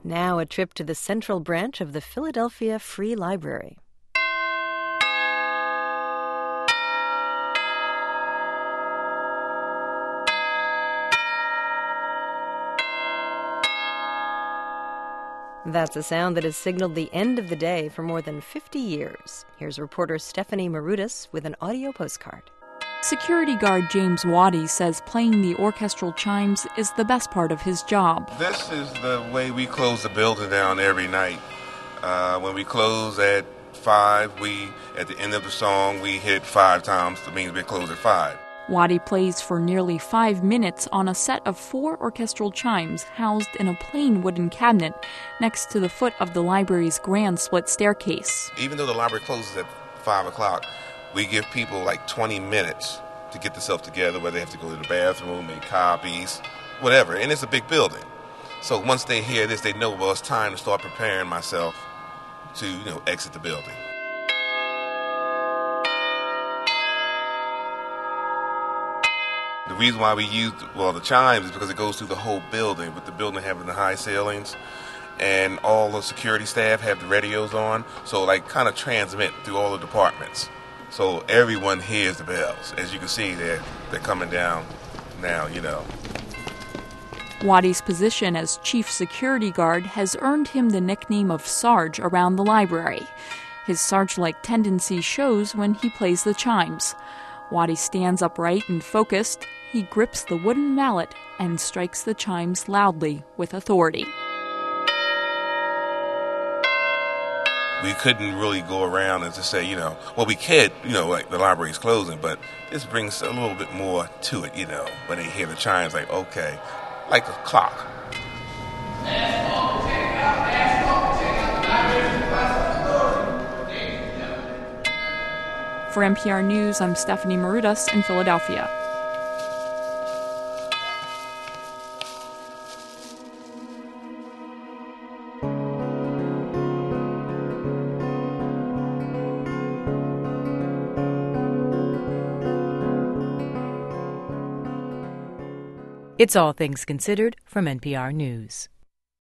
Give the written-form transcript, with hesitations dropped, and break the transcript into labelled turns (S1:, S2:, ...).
S1: Now a trip to the Central Branch of the Philadelphia Free Library. That's a sound that has signaled the end of the day for more than 50 years. Here's reporter Stephanie Marudas with an audio postcard.
S2: Security guard James Waddy says playing the orchestral chimes is the best part of his job.
S3: This is the way we close the building down every night. When we close at 5, at the end of the song, we hit 5 times. That means we close at 5.
S2: Waddy plays for nearly 5 minutes on a set of 4 orchestral chimes housed in a plain wooden cabinet next to the foot of the library's grand split staircase.
S3: Even though the library closes at 5 o'clock, we give people like 20 minutes to get themselves together, whether they have to go to the bathroom, make copies, whatever. And it's a big building. So once they hear this, they know, well, it's time to start preparing myself to, exit the building. The reason why we use, the chimes is because it goes through the whole building, with the building having the high ceilings, and all the security staff have the radios on, so kind of transmit through all the departments. So everyone hears the bells. As you can see, they're coming down now,
S2: Waddy's position as chief security guard has earned him the nickname of Sarge around the library. His Sarge-like tendency shows when he plays the chimes. Waddy stands upright and focused. He grips the wooden mallet and strikes the chimes loudly with authority.
S3: We couldn't really go around and just say, we could, the library's closing, but this brings a little bit more to it, when they hear the chimes, okay, like a clock.
S2: For NPR News, I'm Stephanie Marudas in Philadelphia.
S1: It's All Things Considered from NPR News.